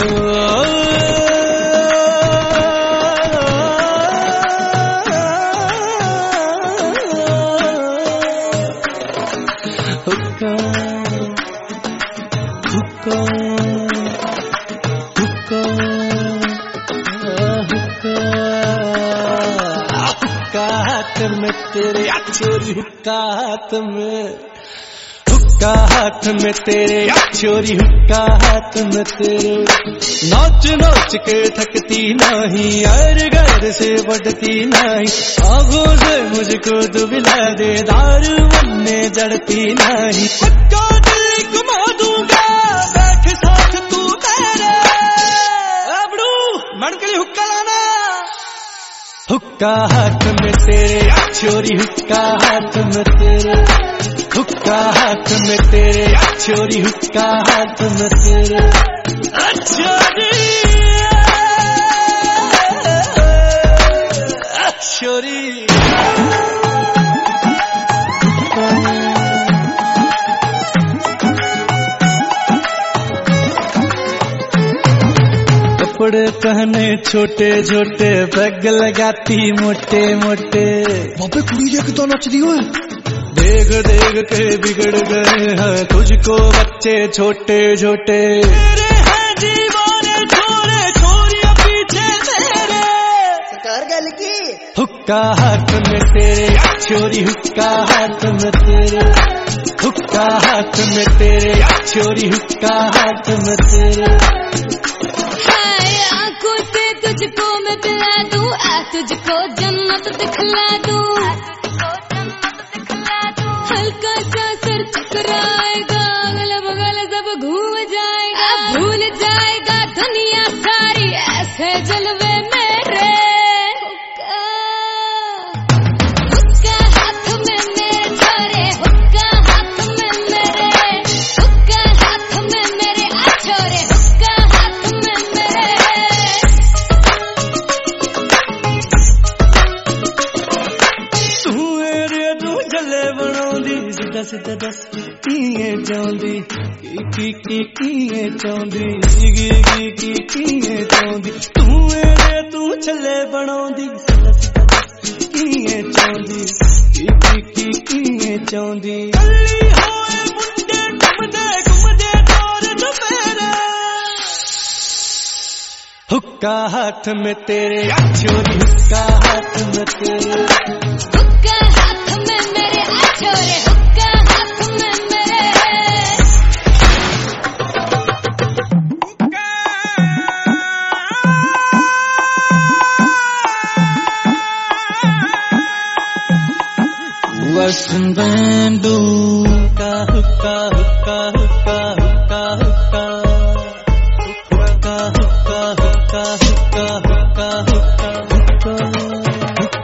हुक्का हुक्का हुक्का हुक्का हाथ में तेरे चोरी, हुक्का हाथ में, हुक्का हाथ में तेरे चोरी, हुक्का हाथ में तेरे। नाच नाच के थकती नहीं, और घर से बढ़ती नहीं, आंखों से मुझको दुबिला दे, दारू बनने जड़ती नहीं। पक्का दिल घुमा दूंगा, बैठ साथ तू मेरे, अबड़ू मन के लिए हुक्का लाना। हुक्का हाथ में तेरे चोरी, हुक्का हाथ में तेरे, हुक्का हाथ में तेरे चोरी, हुक्का हाथ में तेरे। चोरी चोरी कपड़े पहने छोटे छोटे, बैग लगाती मोटे मोटे। बाबे कुड़ी लेके तो नच रही हो। देख देख के बिगड़ गए हैं तुझको बच्चे छोटे छोटे। तेरे हैं दीवाने छोरे, छोरियां पीछे तेरे। सरकार गल की हुक्का हाथ में तेरे चोरी, हुक्का हाथ में तेरे, हुक्का हाथ में तेरे चोरी, हुक्का हाथ में तेरे। आंखों से तुझको मैं पिला दूं, तुझको जन्नत दिखला दूं, हल्का सा सर चकराएगा, अगल बगल सब घूम जाएगा, भूल जाएगा दुनिया सारी, ऐसे जलवे मेरे। हुक्का हाथ में मेरे छोरे, हुक्का हाथ में मेरे, हुक्का हाथ में मेरे छोरे, हुक्का हाथ में मेरे। तू मेरे तू जले बनाउंदी, सीधा सीधा दस किए चाहुंदी, किए चाहुंदी, किए चाहुंदी। तू मेरे तू छले बनाउंदी, सीधा सीधा दस किए चाहुंदी, किए चाहुंदी। गली होए मुंडे घुमदे घुमदे दौर दुपहरे। हुक्का हाथ में तेरे चोरी, हुक्का हाथ में तेरे, हुक्का हाथ में मेरे छोरे, हुक्का हाथ में मेरे। Western Bandu, huक्का हुक्का हुक्का हुक्का।